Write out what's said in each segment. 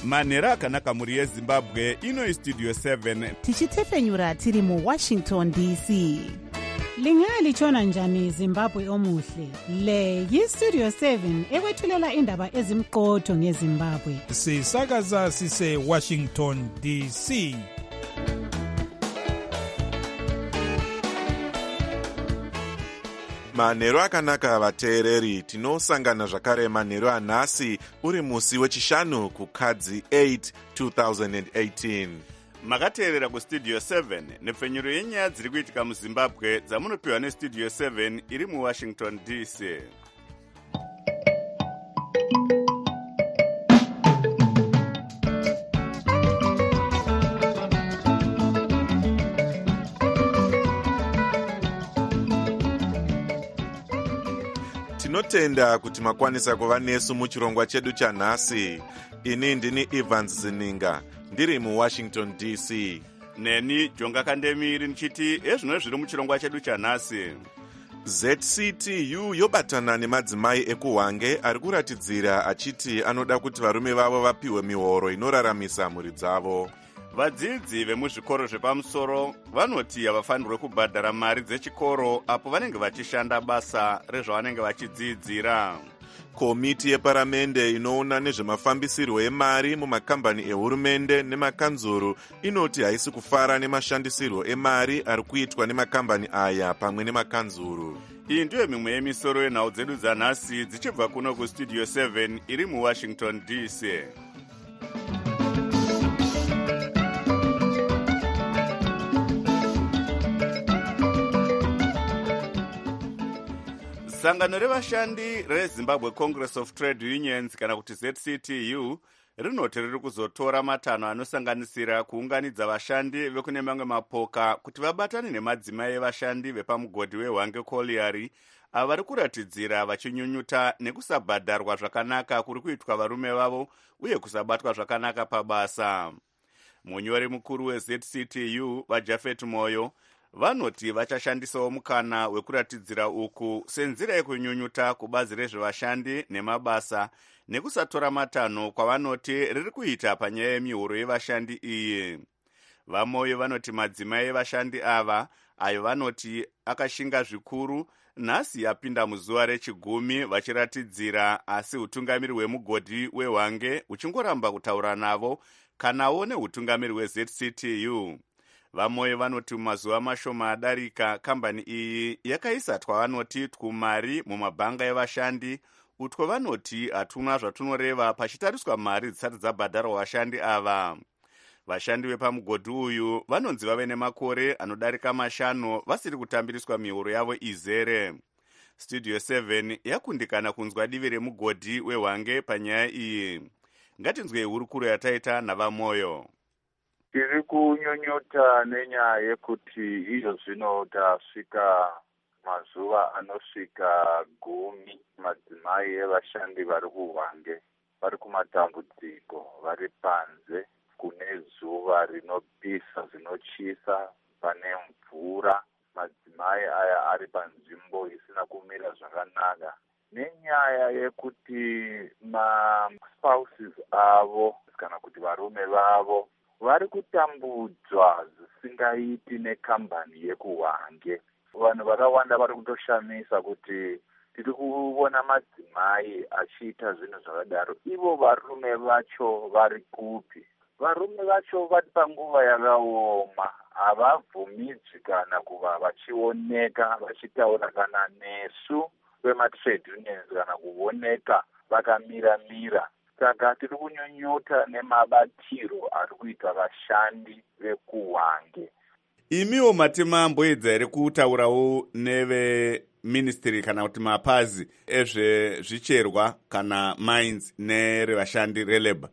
manhero akanaka mhuri yezimbabwe. Ino Studio 7 tichitefenyura tiri muWashington DC. Lingalitshona njani Zimbabwe omuhle? Le yiStudio 7 ekwethulela indaba ezimqotho ngeZimbabwe. Sisakaza sise Washington DC. Manhero akanaka vateereri, tinosangana zvakare manhero anhasi uri musi wechishanu kukadzi 8 2018. makateerera kuStudio 7 nepfenyuro yenyaya dziri kuitika muZimbabwe dzamunopiwa neStudio 7 iri muWashington DC. Tinotenda kuti makwanisa kuva nesu muchirongwa chedu chanhasi. Ini ndini Evans Zininga, ndiri muWashington DC. Neni Jonga Kandemiri nchiti ezvino zviri muchirongwa chedu chanhasi. ZCTU yobatana nemadzimai ekuHwange ari kuratidzira achiti anoda kuti varume vavo vapiwe mihoro inoraramisa mhuri dzavo. Vadzidzi vemuzvikoro zvepamusoro vanoti havafanirwe kubhadhara mari dzechikoro apo vanenge vachishanda basa rezvavanenge vachidzidzira. Komiti yeparamende inoona nezvemafambisirwo emari mumakambani ehurumende nemakanzuru inoti haisi kufara nemashandisirwo emari ari kuitwa nemakambani aya pamwe nemakanzuru. Iyi ndiyo mimwe yemisoro yenhau dzedu dzanhasi dzichibva kuno kuStudio 7 iri muWashington DC. Sangano revashandi reZimbabwe Congress of Trade Unions kana kuti ZCTU rinoti riri kuzotora matanho anosanganisira kuunganidza vashandi vekune mamwe mapoka kuti vabatane nemadzimai evashandi vepamugodhi weHwange Colliery avari kuratidzira vachinyunyuta nekusabhadharwa zvakanaka kuri kuitwa varume vavo uye kusabatwa zvakanaka pabasa. Munyori mukuru weZCTU vaJafet Moyo vanoti vachashandisawo mukana wekuratidzira uku senzira yekunyunyuta kubazi rezvevashandi nemabasa nekusatora matanho kwavanoti riri kuita panyaya yemihoro yevashandi iyi. Vamoyo vanoti madzimai evashandi ava ayo vanoti akashinga zvikuru nhasi yapinda muzuva rechigumi vachiratidzira, asi utungamiri hwemugodhi weHwange uchingoramba kutaura navo kanawo neutungamiri hweZCTU. Vamoyo vanoti mumazuva mashoma adarika kambani iyi yakaisa twavanoti twumari mumabhanga evashandi, utwo vanoti hatuna zvatunoreva pachitariswa mari dzisati dzabhadharwa vashandi ava. Vashandi vepamugodhi uyu vanonzi vave nemakore anodarika 5 vasiri kutambiriswa mihoro yavo izere. Studio 7 yakundikana kunzwa divi remugodhi weHwange panyaya iyi. Ngatinzwei hurukuro yataita navamoyo. Tiri kunyunyuta nenyaya yekuti iyo zvino tasvika mazuva anosvika 10 madzimai evashandi vari kuHwange vari kumatambudziko, vari panze kune zuva rinopisa zvinochisa, pane mvura. Madzimai aya ari panzvimbo isina kumira zvakanaka nenyaya yekuti ma-spouses avo kana kuti varume vavo vari kutambudzwa zvisingaiti nekambani yekuHwange. Vanhu vakawanda vari kutoshamisa kuti tiri kuona madzimai achiita zvinhu zvakadaro. Ivo varume vacho vari kupi? Varume vacho vari panguva yakaoma, havabvumidzwi kana kuva vachioneka vachitaura kana nesu vematrade unions kana kuoneka vakamira-mira. Saka tiri kunyunyuta nemabatiro ari kuita vashandi vekuHwange. Imiwo matima amboedza here kutaurawo neveministry kana kuti mapazi ezvezvicherwa kana mines nerevashandi relabor?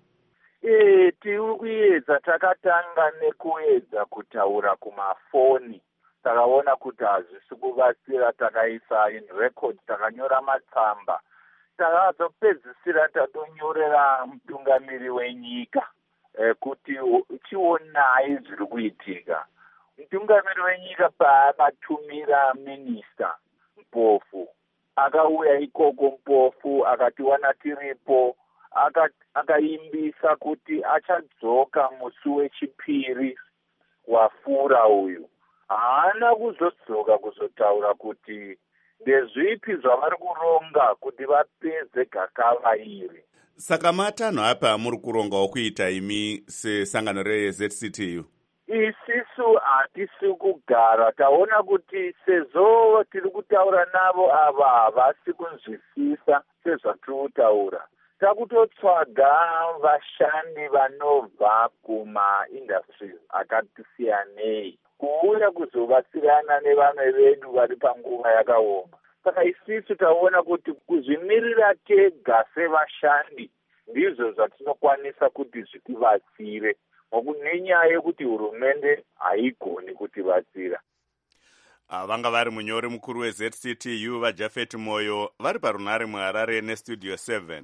Tiri kuedza, takatanga nekuedza kutaura kumafoni. Takaona kuti hazvisi kuvatsira, takaisa in record, takanyora matsamba. Takazopedzisira tatonyorera mutungamiri wenyika kuti chionai zviri kuitika. Mutungamiri wenyika paakatumira minista Mpofu, akauya ikoko Mpofu akatiwana tiripo, akaimbisa kuti achadzoka musi wechipiri wafura uyu. Haana kuzodzoka kuzotaura kuti ndezvipi zvavari kuronga kuti vapedze gakava iri. Saka matanho apa muri kurongawo kuita imi sesangano reZCTU? Isisu hatisi kugara, taona kuti sezvo tiri kutaura navo ava havasi kunzwisisa sezvatiri kutaura. Takutotsvaga vashandi vanobva kuma-industries akati siyanei kuuya kuzobatsirana nevamwe vedu vari panguva yakaoma. Saka isisu taona kuti kuzvimirira tega sevashandi ndizvo zvatinokwanisa kuti zvitibatsire, nenyaya yekuti hurumende haigoni kutibatsira. Vanga vari munyori mukuru weZCTU vaJafet Moyo vari parunare muHarare neStudio 7.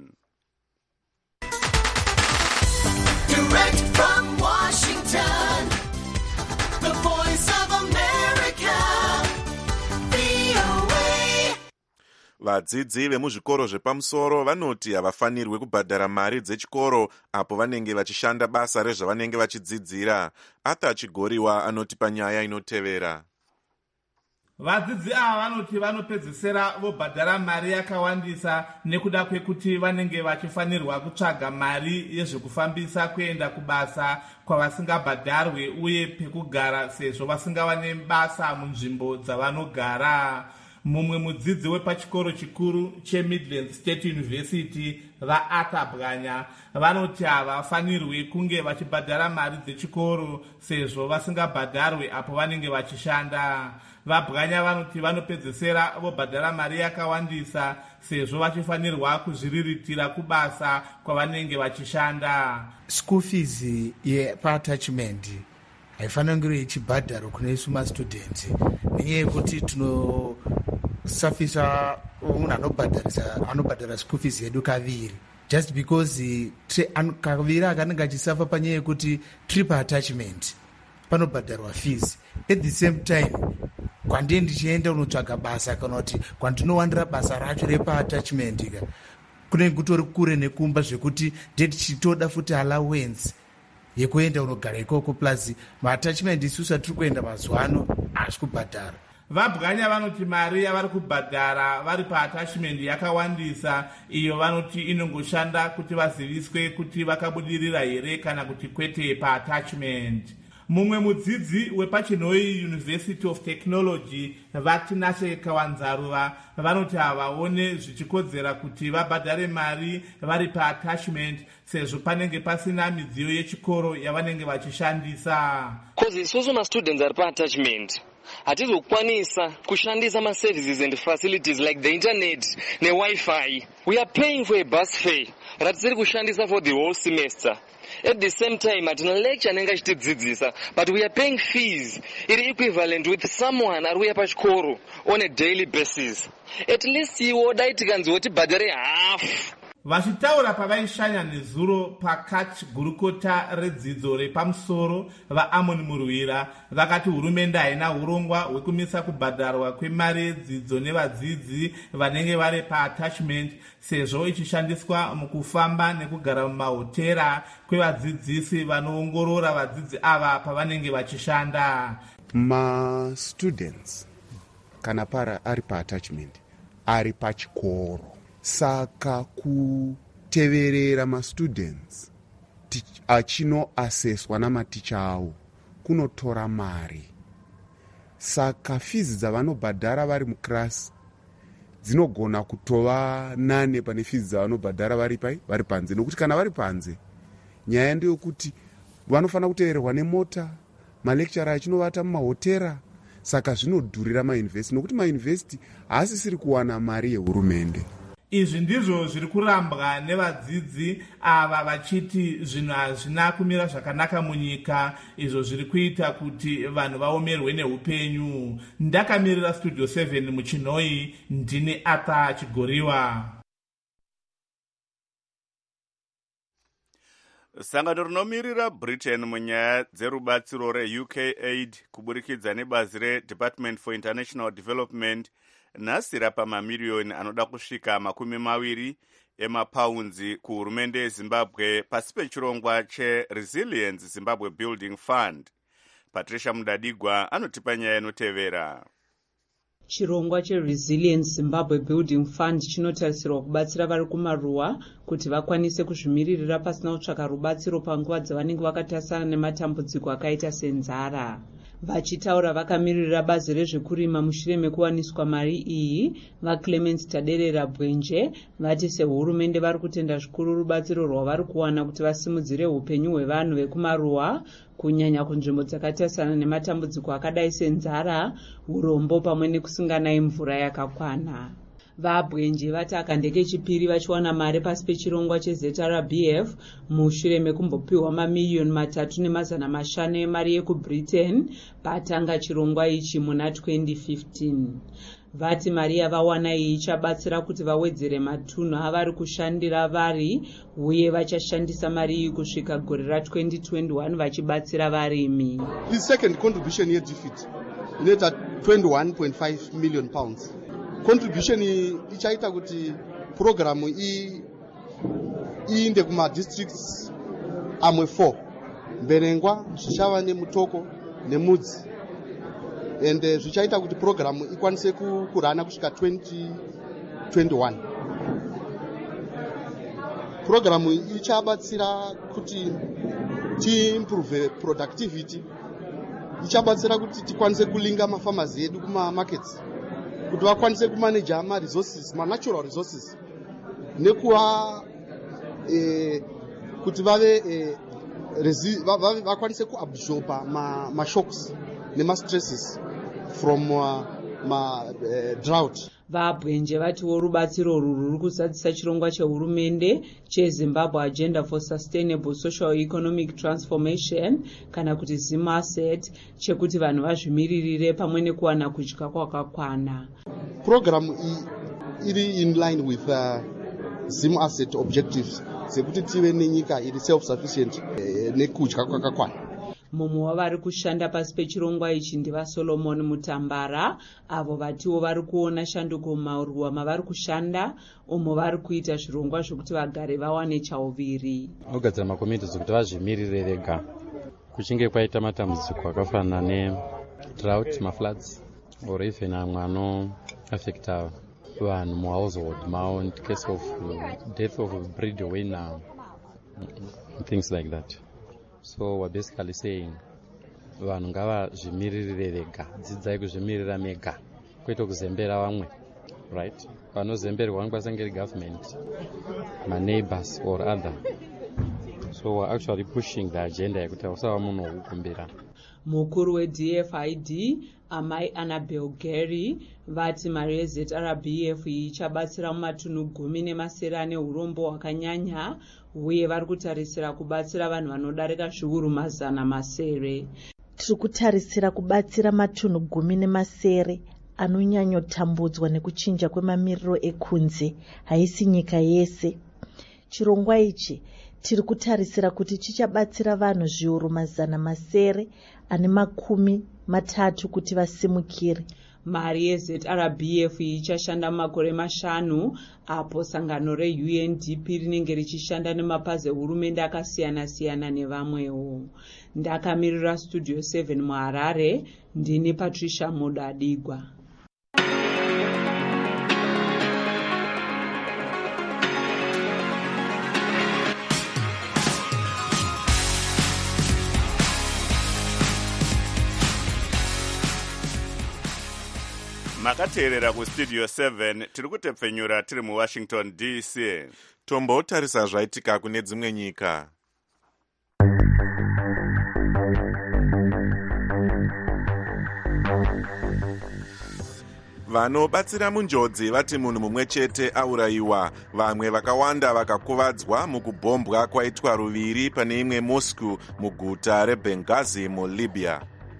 Direct from Washington, the voice of America, VOA. Vadzidzi vemuzvikoro zvepamusoro vanoti havafanirwi kubhadhara mari dzechikoro apo vanenge vachishanda basa rezvavanenge vachidzidzira. Arthur Chigoriwa anoti panyaya inotevera. Vadzidzi ava vanoti vanopedzisira vobhadhara mari yakawandisa nekuda kwekuti vanenge vachifanirwa kutsvaga mari yezvekufambisa kuenda kubasa kwavasingabhadharwe uye pekugara sezvo vasingawane basa munzvimbo dzavanogara. Mumwe mudzidzi wepachikoro chikuru cheMidlands State University vaArthur Bwanya vanoti havafanirwi kunge vachibhadhara mari dzechikoro sezvo vasingabhadharwe apo vanenge vachishanda. VaBwanya vanoti vanopedzesera vobhadhara mari yakawandisa sezvo vachifanirwa kuzviriritira kubasa kwavanenge vachishanda. School fees yepa-attachment haifaniri kunge ichibhadharwa kune isu mastudent nenyaya yekuti tinosafisa munhu anobhadhara school fees yedu kaviri, just because kaviri akanenge achisafa panyaya yekuti tiri pa-attachment panobhadharwa fees. At the same time kwandie ndichienda unotsvaga basa kana kuti kwandinowandira basa racho repa-attachment kunenge kutori kure nekumba zvekuti ndetichitoda futi allowance yekuenda unogara ikoko, plus ma-attachment isusu atiri kuenda mazuva ano hazvi kubhadhara. VaBwanya vanoti mari yavari kubhadhara vari pa-attachment yakawandisa, iyo vanoti inongoshanda kuti vaziviswe kuti vakabudirira here kana kuti kwete pa-attachment. Mumwe mudzidzi wepachinoi University of Technology vaTinashe Kawanzaruva vanoti havaone zvichikodzera kuti vabhadhare mari vari pa-attachment sezvo panenge pasina midziyo yechikoro yavanenge vachishandisa. Kozi isusu ma-students ari pa-attachment hatizi kukwanisa kushandisa ma-services and facilities like the internet ne-Wi-Fi. We are paying for a bus fare ratisiri kushandisa for the whole semester. At the same time, hatina lecture anenge achitidzidzisa, but we are paying fees iri equivalent with someone ariuya pachikoro on a daily basis. At least iwo dai tikanzi wotibhadhare half. Vachitaura pavaishanya nezuro pakach gurukota redzidzo repamusoro vaAmon Murwira vakati hurumende haina urongwa hwekumisa kubhadharwa kwemari yedzidzo nevadzidzi vanenge vari pa-attachment sezvo ichishandiswa mukufamba nekugara mumahotera kwevadzidzisi vanoongorora vadzidzi ava pavanenge vachishanda. Ma-students kana ari pa-attachment ari pachikoro, saka kuteverera ma-students achinoaseswa namaticha avo kunotora mari. Saka fees dzavanobhadhara vari mukirasi dzinogona kutova nane pane fees dzavanobhadhara vari panze, nokuti kana vari panze nyaya ndeyokuti vanofanira kutevererwa nemota, malekchara achinovata mumahotera, saka zvinodhurira mayunivhesiti nokuti mayunivhesiti haasisiri kuwana mari yehurumende. Izvi ndizvo zviri kurambwa nevadzidzi ava vachiti zvinhu hazvina kumira zvakanaka munyika, izvo zviri kuita kuti vanhu vaomerwe neupenyu. Ndakamirira Studio 7 muchinoi, ndine Arthur Chigoriwa. Sangano rinomirira Britain munyaya dzerubatsiro reUK Aid kuburikidza nebazi reDepartment for International Development nhasira pamamiliyoni anoda kusvika 20 emapaunzi kuhurumende yezimbabwe pasi pechirongwa cheresilience zimbabwe building fund. Patricia Mudadigwa anotipa nyaya inotevera. Chirongwa cheresilience zimbabwe building fund chinotarisirwa kubatsira vari kumaruwa kuti vakwanise kuzvimiririra pasina kutsvaka rubatsiro panguva dzavanenge vakatarisana nematambudziko akaita senzara. Vachitaura vakamirira bazi rezvekurima mushure mekuwaniswa mari iyi, vaClement Taderera Bwenje vati sehurumende vari kutenda zvikuru rubatsiro rwavari kuwana kuti vasimudzire upenyu hwevanhu vekumaruwa, kunyanya kunzvimbo dzakatarisana nematambudziko akadai senzara, urombo pamwe nekusinganayi mvura yakakwana. VaBwenje vati akandeke kechipiri vachiwana mari pasi pechirongwa cheZRBF mushure mekumbopiwa mamiliyoni 3,500 emari yekuBritain patanga chirongwa ichi muna 2015. Vati mari yavawana iyi ichabatsira kuti vawedzere matunhu avari kushandira vari uye vachashandisa mari iyi kusvika gore ra2021 vachibatsira varimi. The second contribution yedefeat inoita 21.5 million pounds. Contribution ichaita kuti programu iinde kuma districts amwe 4 Mberengwa, Zvichava neMutoko neMudzi, and zvichaita kuti programu ikwanise kurana kusvika 2021. Programu ichabatsira kuti tiimprove productivity, ichabatsira kuti tikwanise kulinga mafamers edu kuma markets, kuti vakwanise kumaneja ma-resources, ma-natural resources, nekuva kuti vakwanise kuabsorba ma-shocks nema-stresses from drought. VaBwenje vatiwo rubatsiro ruri kuzadzisa chirongwa chehurumende cheZimbabwe Agenda for Sustainable Social Economic Transformation kana kuti ZIMASET chekuti vanhu vazvimiririre pamwe nekuwana kudya kwakakwana. Programu iri in line with ZIMASET objectives sekuti tive nenyika iri self-sufficient nekudya kwakakwana. Mumwe wavari kushanda pasi pechirongwa ichi ndivaSolomon Mutambara, avo vatiwo vari kuona shanduko mumaruwa mavari kushanda, umo vari kuita zvirongwa zvokuti vagare vawane chauviri. Ogadzira makomiti kuti vazvimirire vega kuchinge kwaita matambudziko akafanana nedrought, mafloods, or even amwe anoaffecta vanhu muhousehold mavo in case of death of a breadwinner, things like that. So we're basically saying vanhu ngavazvimiririre vega, dzidzai kuzvimirira mega kwete kuzembera vamwe, right? Vanozemberwa vanokwanisa kunge government, my neighbors or other. So we're actually pushing the agenda yekuti usava munhu wokukumbira. Mukuru weDFID Amai Annabel Gary vati mari yeZRBF ichabatsira mumatunhu 10 ane urombo hwakanyanya uye vari kutarisira kubatsira vanhu vanodarika zviuru 100. Tiri kutarisira kubatsira matunhu 10 anonyanyotambudzwa nekuchinja kwemamiriro ekunze, haisi nyika yese. Chirongwa ichi tiri kutarisira kuti chichabatsira vanhu zviuru 100 ane 30 kuti vasimukire. Mari yeZRBF ichashanda makore 5 apo sangano reUNDP rinenge richishanda nemapazi ehurumende akasiyana-siyana nevamwewo. Ndakamirira Studio 7 muHarare, ndini Patricia Mudadigwa. Makateerera kuStudio 7 tiri kutepfenyura tiri muWashington DC. Tombotarisa zvaitika kune dzimwe nyika. Vanobatsira munjodzi vati munhu mumwe chete aurayiwa, vamwe vakawanda vakakuvadzwa mukubhombwa kwaitwa ruviri pane imwe Moscow muguta reBenghazi muLibya.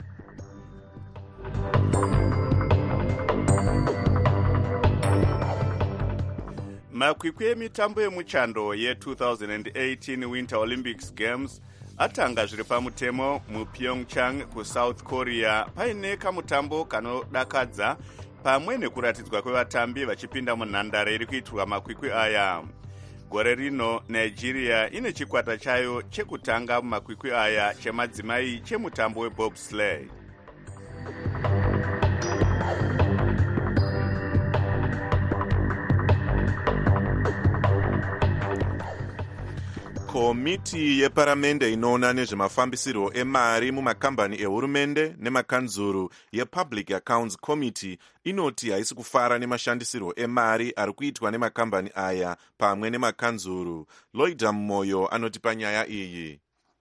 Makwikwi emitambo yemuchando ye2018 Winter Olympics Games atanga zviri pamutemo muPyeongchang kuSouth Korea paine kamutambo kanodakadza pamwe nekuratidzwa kwevatambi vachipinda munhandare iri kuitirwa makwikwi aya. Gore rino Nigeria ine chikwata chayo chekutanga mumakwikwi aya chemadzimai chemutambo webobsleigh. Komiti yeparamende inoona nezvemafambisirwo emari mumakambani ehurumende nemakanzuru yePublic Accounts Committee inoti haisi kufara nemashandisirwo emari ari kuitwa nemakambani aya pamwe nemakanzuru. Loida Moyo anoti panyaya iyi.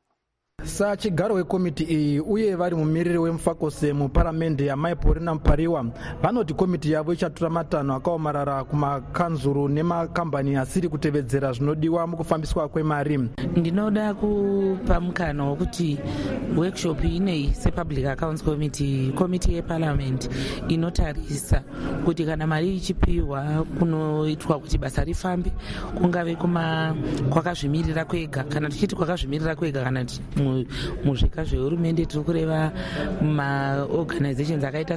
Sachigaro wekomiti iyi uye vari mumiriri wemufakose muparamende yaMaiporina Mupariwa vanoti komiti yavo ichatora matanho akaomarara kumakanzuru nemakambani asiri kutevedzera zvinodiwa mukufambiswa kwemari. Ndinoda kupa mukana wekuti workshop inei sePublic Accounts Committee, komiti yeparliament inotarisa kuti kana mari ichipiwa kunoitwa kuti basa rifambe, kungave kwakazvimirira kwega, kana tichiti kwakazvimirira kwega kana muzvika zvehurumende tiri kureva maorganizations akaita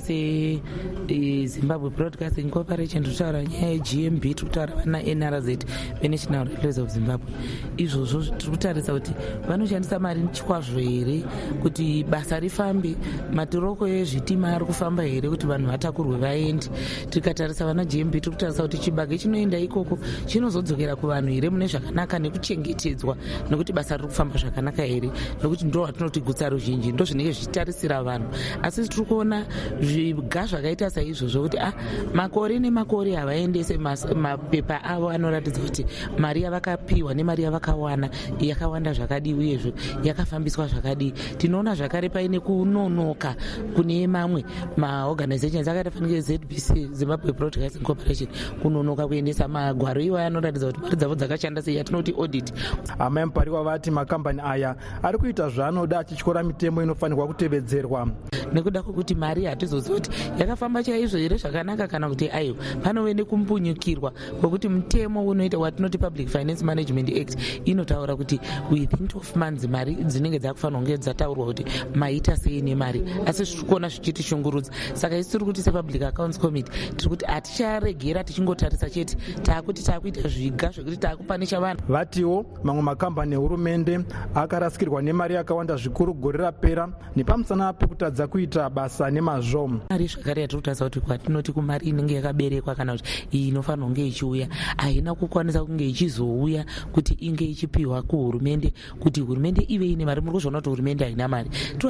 seZimbabwe Broadcasting Corporation, tutaura nyaya yeGMB, tutaura vana NRZ veNational Railways of Zimbabwe. Izvozvo tiri kutarisa kuti vanoshandisa mari chikwazvo here kuti basa rifambe, matiroko ezvitima ari kufamba here kuti vanhu vatakurwe vaende. Tikatarisa vana GMB tiri kutarisa kuti chibage chinoenda ikoko chinozodzokera kuvanhu here mune zvakanaka nekuchengetedzwa, nekuti basa riri kufamba zvakanaka here, nokuti ndo watinoti gutsa ruzhinji ndo zvinenge zvichitarisira vanhu. Asi tiri kuona zviga zvakaita saizvozvo kuti makore nemakore havaendese mapepa avo anoratidza kuti mari yavakapiwa nemari yavakawana yakawanda zvakadii uyezvo yakafambiswa zvakadii. Tinoona zvakare paine kunonoka kune mamwe maorganizations akaita fanike ZBC, Zimbabwe Broadcasting Corporation, kunonoka kuendesa magwaro iwayo anoratidza kuti mari dzavo dzakashanda sei, yatinoti audit. Amai Mupariwa vati makambani aya ari kuita zvaanoda achityora mitemo inofanirwa kutevedzerwa. Nekuda kwokuti mari hatizoziva kuti yakafamba chaizvo here zvakanaka kana kuti aiwa panove nekumbunyukirwa kwokuti mutemo unoita watinoti Public Finance Management Act inotaura kuti within 12 months mari dzinenge dzakufanirwa kunge dzataurwa kuti maita sei nemari, asi zviri kuona zvichitishungurudza. Saka isi tiri kuti sePublic Accounts Committee tiri kuti haticharegera tichingotarisa chete, taakuti taakuita zviga zvekuti taakupanisha vanhu. Vatiwo mamwe makambani ehurumende akarasikirwa nemari yakawanda zvikuru gore rapera nepamusana pekutadza kuita basa nemazvo. Mari zvakare yatiri kutarisa kuti kwatinoti kumari inenge yakaberekwa kana kuti iyi inofanirwa kunge ichiuya haina kukwanisa kunge ichizouya kuti inge ichipiwa kuhurumende, kuti hurumende ive ine mari. Muri kuzviona kuti hurumende haina mari,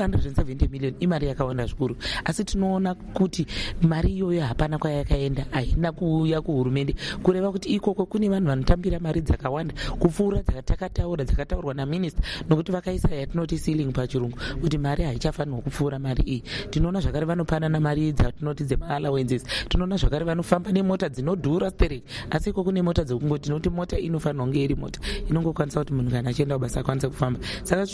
270 million imari yakawanda zvikuru, asi tinoona kuti mari iyoyo hapana kwayakaenda, haina kuuya kuhurumende, kureva kuti ikoko kune vanhu vanotambira mari dzakawanda kupfuura dzakataurwa naminista, nokuti vakaisa yatinoti ceiling pachirungu kuti mari haichafanirwa kupfuura mari iyi. Tinoona zvakare vanopanana mari dzatinoti dzemaallowances, tinoona zvakare vanofamba nemota dzinodhura stereki, asi ikoko kune mota dzekungoti tinoti mota inofanirwa kunge iri mota inongokwanisa kuti munhu kana achienda kubasa akwanise kufamba. Saka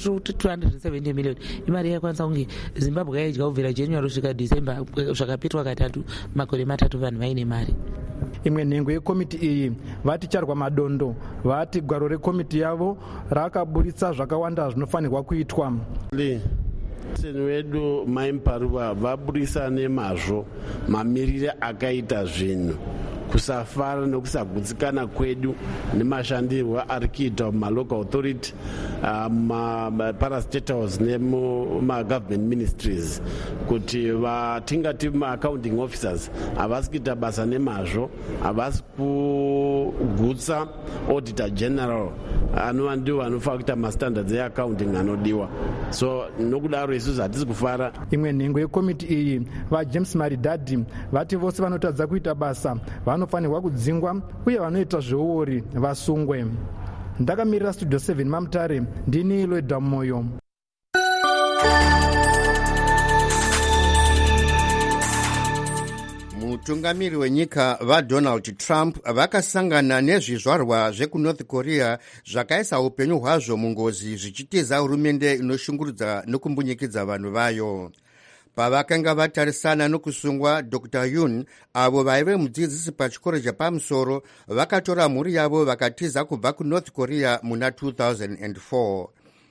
270 million imari yakwanisa kunge Zimbabwe yaidya kubvira January kusvika December zvakapitwa katatu, makore matatu vanhu vaine mari. Imwe nhengo yekomiti iyi vati charwa madondo, vati gwaro rekomiti yavo rakaburitsa zvakawanda zvinofanirwa kuitwa. Seni wedu Mai Mupariwa vaburisa nemazvo mamirire akaita zvinhu, kusafara nekusagutsikana kwedu nemashandirwo ari kuitwa mumalocal authority, maparastatals nemumagovernment ministries, kuti vatingati maaccounting officers havasi kuita basa nemazvo, havasi kugutsa auditor general anova ndiwo anofanira kuita mastandards eaccounting anodiwa. So nokudaro isusu hatisi kufara. Imwe nhengo yekomiti iyi vaJames Maridadhi vati vose vanotadza kuita basa vanofanirwa kudzingwa uye vanoita zveuori vasungwe. Ndakamirira Studio 7 Mamutare, ndini Loida Moyo. Mutungamiri wenyika vaDonald Trump vakasangana nezvizvarwa zvekuNorth Korea zvakaisa upenyu hwazvo mungozi zvichitiza hurumende inoshungurudza nokumbunyikidza vanhu vayo. Pavakanga vatarisana nokusungwa, Dr. Yoon, avo vaive mudzidzisi pachikoro chapamusoro, vakatora mhuri yavo vakatiza kubva kuNorth Korea muna 2004.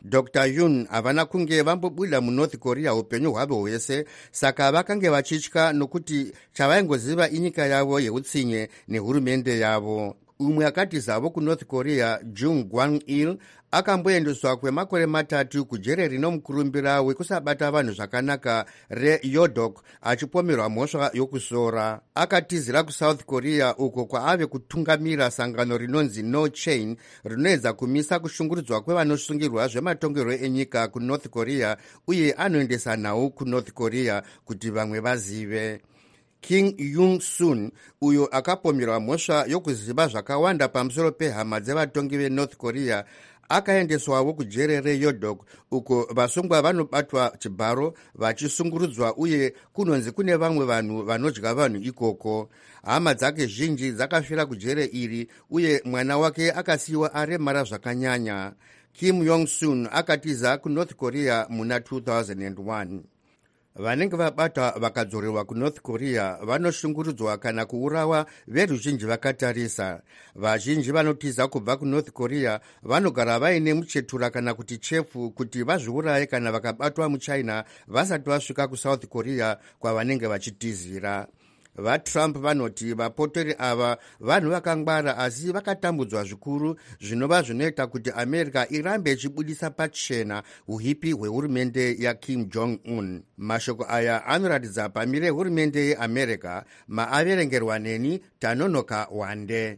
Dr Yun havana kunge vambobwila munorth korea upenyu hwavo hwese, saka vakange vachitya nokuti chavaingoziva inyika yavo yeutsinye nehurumende yavo. Umwe akati zavo kunorth korea, Jung Gwang-il, akamboendeswa kwemakore 3 kujere rinomukurumbira wekusabata vanhu zvakanaka reYodok achipomerwa mhosva yokusora. Akatizira kusouth korea uko kwaave kutungamira sangano rinonzi No Chain rinoedza kumisa kushungurudzwa kwevanosungirwa zvematongerwo enyika kunorth korea, uye anoendesa nhau kunorth korea kuti vamwe vazive. King Young-sun, uyo akapomerwa mhosva yokuziva zvakawanda pamusoro pehama dzevatongi venorth korea, akaendeswawo kujere reYodok uko vasungwa vanobatwa chibharo vachisungurudzwa, uye kunonzi kune vamwe vanhu vanodya vanhu ikoko. Hama dzake zhinji dzakafira kujere iri, uye mwana wake akasiyiwa aremara zvakanyanya. Kim Yong-sun akatiza kunorth korea muna 2001. Vanenge vabata vakadzorerwa kunorth korea vanoshungurudzwa kana kuurawa veruzhinji vakatarisa. Vazhinji vanotiza kubva kunorth korea vanogara vaine muchetura kana kuti chefu kuti vazviuraye kana vakabatwa muchina vasati vasvika kusouth korea kwavanenge vachitizira. VaTrump vanoti vapotori ava vanhu vakangwara asi vakatambudzwa zvikuru, zvinova zvinoita kuti America irambe ichibudisa pachena uhipi hwehurumende yaKim Jong-un. Mashoko aya anoratidza pamire hurumende yeAmerica. Maaverengerwa neni Tanonoka Wande.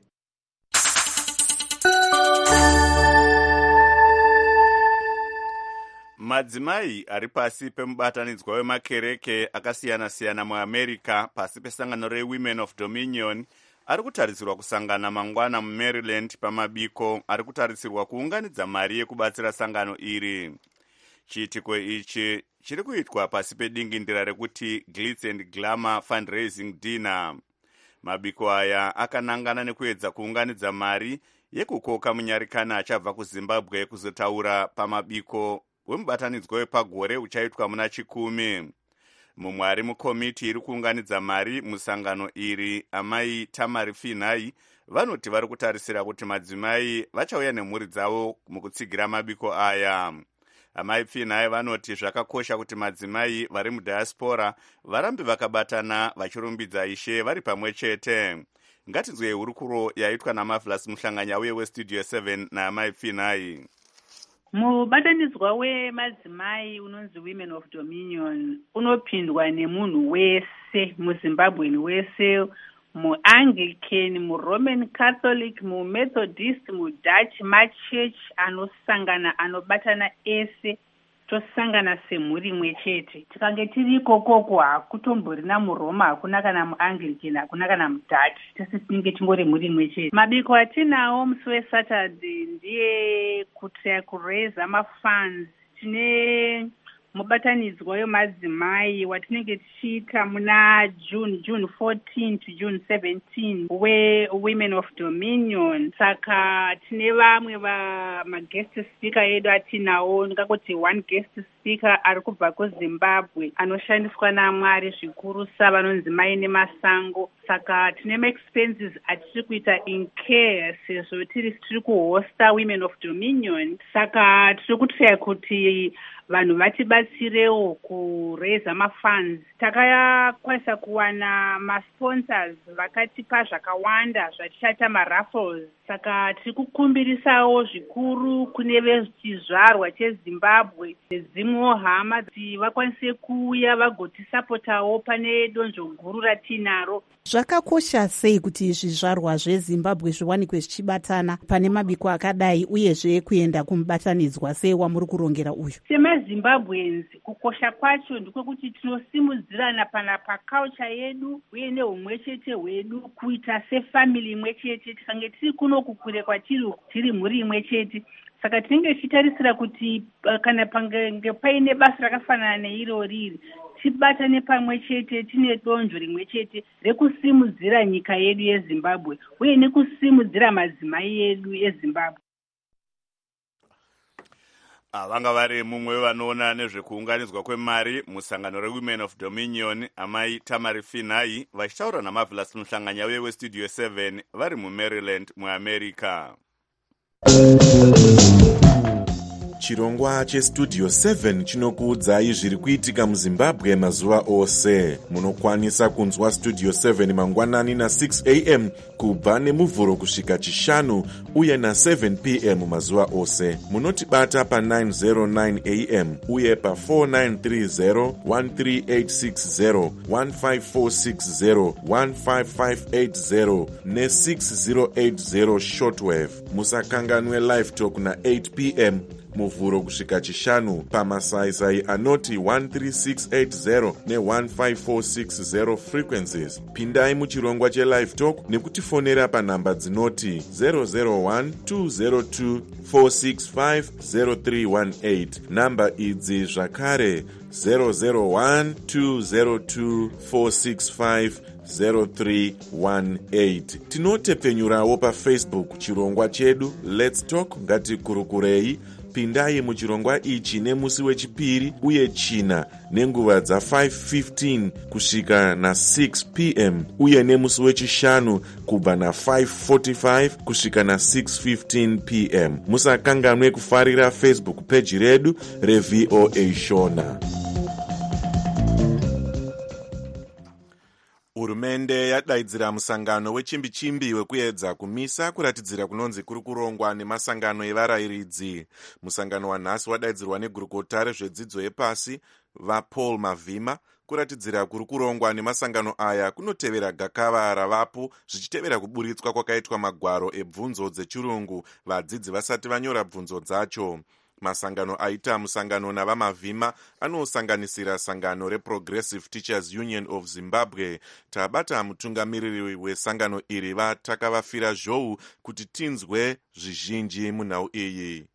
Madzimai ari pasi pemubatanidzwa wemakereke akasiyana-siyana muAmerica pasi pesangano reWomen of Dominion ari kutarisirwa kusangana mangwana muMaryland pamabiko ari kutarisirwa kuunganidza mari yekubatsira sangano iri. Chiitiko ichi chiri kuitwa pasi pedingindira rekuti Glitz and Glamour Fundraising Dinner. Mabiko aya akanangana nekuedza kuunganidza mari yekukoka munyarikana achabva kuZimbabwe kuzotaura pamabiko wemubatanidzwa wepagore uchaitwa muna 10. Mumwe ari mukomiti iri kuunganidza mari musangano iri, amai Tamari Finai, vanoti vari kutarisira kuti madzimai vachauya nemhuri dzavo mukutsigira mabiko aya. Amai Finai vanoti zvakakosha kuti madzimai vari mudiaspora varambe vakabatana vachirumbidza Ishe vari pamwe chete. Ngatinzwei hurukuro yaitwa naMavlas Muhlanganya uye weStudio 7 naamai Finai. Mubatanidzwa wemadzimai unonzi Women of Dominion unopindwa nemunhu wese muZimbabwean wese, muAnglican, muRoman Catholic, muMethodist, muDutch, machurch anosangana anobatana ese tosangana semhuri imwe chete. Tikange tiri ikokoko hakutomborina muRoma, hakuna kana muAnglican, hakuna kana muDutch, tese tinenge tingori mhuri imwe chete. Mabiko atinawo musi weSaturday ndiye kutry kuraise mafunds. Tine mubatanidzwa wemadzimai watinenge tichiita muna June 14 to June 17 weWomen of Dominion. Saka tine vamwe maguest speaker edu atinawo, ndingangoti one guest speaker ari kubva kuZimbabwe anoshandiswa naMwari zvikuru savanonzi Maine Masango. Saka tine expenses atiri kuita in care sezvo tiri kuhosta Women of Dominion. Saka tiri kutya kuti vanhu vatibatsirewo kuraise mafunds. Takakwanisa kuwana masponsors vakatipa zvakawanda zvatichaita maraffles. Saka tiri kukumbirisawo zvikuru kune vezvizvarwa cheZimbabwe nezimwewo hama kuti vakwanise kuuya vagotisapotawo pane donzvo guru ratinaro. Zvakakosha sei kuti zvizvarwa zveZimbabwe zviwanikwe zvichibatana pane mabiko akadai, uyezve kuenda kumubatanidzwa sei wamuri kurongera uyu? SemaZimbabweans kukosha kwacho ndikokuti tinosimudzirana pana paculture yedu uye neumwe chete hwedu, kuita sefamily imwe chete. Tikange tiri kuno kukure kwatiri mhuri imwe chete, saka tinenge tichitarisira kuti kana pange paine basa rakafanana neiro riri tibatane pamwe chete, tine donzvo rimwe chete rekusimudzira nyika yedu yeZimbabwe uye nekusimudzira madzimai edu eZimbabwe. Vanga vari mumwe vanoona nezvekuunganidzwa kwemari musangano reWomen of Dominion, amai Tamari Finai, vachitaura naMavlas Muhlanganya uye weStudio 7 vari muMaryland muAmerica. chirongwa chestudio 7 chinokuudzai zviri kuitika muzimbabwe mazuva ose. Munokwanisa kunzwa studio 7 mangwanani na6 am kubva nemuvhuro kusvika chishanu uye na7 pm mazuva ose. Munotibata pa909 am uye pa4930 13860 15460 15580 ne6080 shortwave. Musakanganwe live talk na8 pm muvhuro kusvika chishanu pamasaisai anoti 13680 ne15460 frequencies. Pindai muchirongwa chelive talk nekutifonera panhamba dzinoti 001 202 465 0318. Namba idzi zvakare 001 202 465 0318. Tinotepfenyurawo pafacebook chirongwa chedu Let's Talk ngatikurukurei. Pindai muchirongwa ichi nemusi wechipiri uye china nenguva dza5:15 kusvika na6 pm uye nemusi wechishanu kubva na5:45 kusvika na6:15 pm. Musakanganwe kufarira Facebook page redu reVOA Shona. Hurumende yadaidzira musangano wechimbi-chimbi wekuedza kumisa kuratidzira kunonzi kuri kurongwa nemasangano evarayiridzi. Musangano wanhasi wadaidzirwa negurukota rezvedzidzo yepasi vaPaul Mavhima kuratidzira kuri kurongwa nemasangano aya kunotevera gakava ravapo zvichitevera kuburitswa kwakaitwa magwaro ebvunzo dzechirungu vadzidzi vasati vanyora bvunzo dzacho. Masangano aita musangano navamavhima anosanganisira sangano reProgressive Teachers Union of Zimbabwe. Tabata mutungamiriri wesangano iri vatakavafira zhou kuti tinzwe zvizhinji munhau iyi.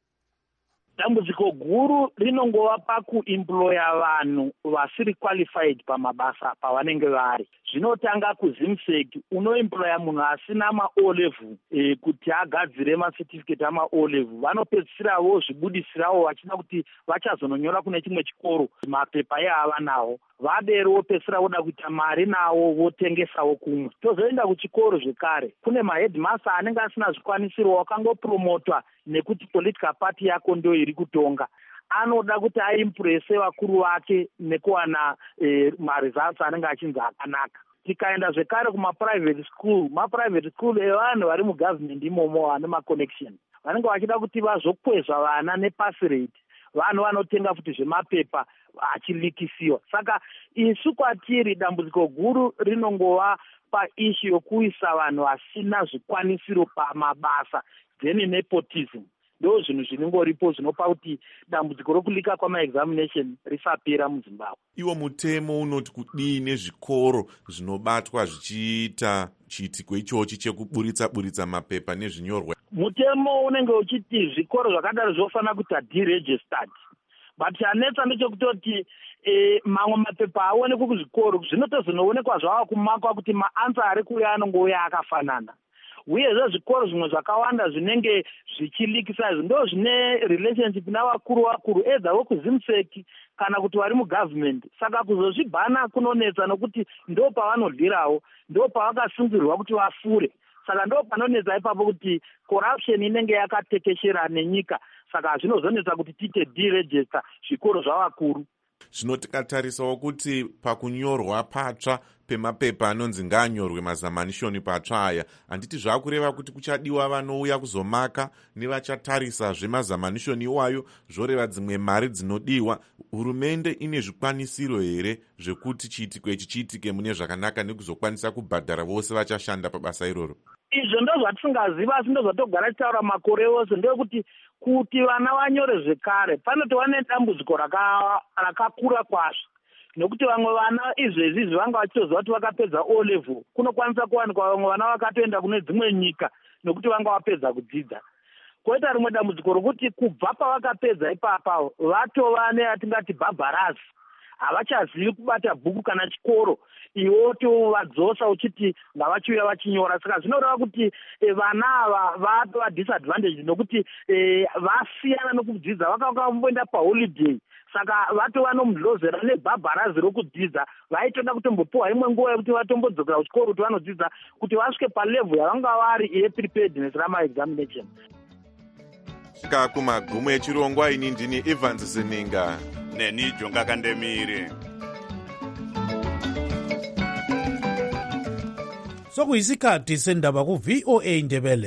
Dambudziko guru rinongova pakuemploya vanhu vasiri qualified pamabasa pavanenge vari. Zvinotanga kuZimsec, unoemploya munhu asina ma-O level kuti agadzire macertificate ama-O level. Vanopedzisirawo zvibudisirawo vachida kuti vachazononyora kune chimwe chikoro mapepa eava nawo. Vadero vopedzisira voda kuita mari nawo votengesawo kumwe. Tozoenda kuchikoro zvekare. Kune maheadmaster anenge asina zvikwanisiro wakangopromotwa nekuti political party yako ndio iri kutonga. Anoda kuti aimpresse vakuru vake nekuwana maresults anenge achinzi akanaka. Tikaenda zvekare kuma-private school, ma-private school evanhu vari mugovernment imomo vane ma-connection. Vanenge vachida kuti vazokwezva vana nepasi rate. Vanhu vanotenga futi zvemapepa achilikisiwa. Saka isu kwatiri dambudziko guru rinongova paishu yokuisa vanhu vasina zvikwanisiro pamabasa, then nepotism. Ndo zvinhu zvinongoripo zvinopa kuti dambudziko rokulika kwamaexamination risapera muZimbabwe. Iwo mutemo unoti kudii nezvikoro zvinobatwa zvichiita chiitiko ichochi chekuburitsa mapepa nezvinyorwa? Mutemo unenge uchiti zvikoro zvakadaro zvofanira kuita deregistered. But chanetsa ndechekutoti mamwe mapepa aonekwe kuzvikoro zvinotozonoonekwa zvava kumakwa kuti maansa ari kuuya anongouya akafanana. Uyezve zvikoro zvimwe zvakawanda zvinenge zvichilikisa ndo zvine relationship navakuru edza vokuzimsec kana kuti vari mugovernment. Saka kuzozvibhana kunonetsa nokuti ndo pavanodhirawo, ndo pavakasungirwa kuti vafure. Saka ndo panonetsa ipapo kuti corruption inenge yakatekeshera nenyika. Saka zvinozonetsa kuti tiite deregister zvikoro zvavakuru. Zvino tikatarisawo kuti pakunyorwa patsva pemapepa anonzi ngaanyorwe mazamanishoni patsva aya, handiti zvakureva kuti kuchadiwa vanouya kuzomaka nevachatarisa zvemazamanishoni iwayo, zvoreva dzimwe mari dzinodiwa. Hurumende ine zvikwanisiro here zvekuti chiitiko ichi chiitike mune zvakanaka nekuzokwanisa kubhadhara vose vachashanda pabasa iroro? Izvo ndo zvatisingaziva, asi ndo zvatogara tichitaura makore ose, ndekuti vana vanyore zvekare panotova nedambudziko rakakura kwazvo. Nokuti vamwe vana izvezvi vanga vachitoziva kuti vakapedza O level, kunokwanisa kuwanikwa vamwe vana vakatoenda kune dzimwe nyika nokuti vanga vapedza kudzidza. Koita rimwe dambudziko rokuti kubva pavakapedza ipapa vatova neatingati bhabharazi, havachazivi kubata bhuku kana chikoro, iwo tovadzosa uchiti ngavachiuya vachinyora. Saka zvinoreva kuti vana ava vatova disadvantage nokuti vasiyana nokudzidza, vakamboenda paholiday. Saka vatova nomudlozera nebhabharazi rokudzidza, vaitoda kutombopiwa imwe nguva yekuti vatombodzokera kuchikoro kuti vanodzidza kuti vasvike palevel yavanga vari yepreparedness rama-examination. kumagumo echirongwa, ini ndini Evans Zininga neni Jonga Kandemire. sokuyisikhathi sendaba ku-VOA Ndebele.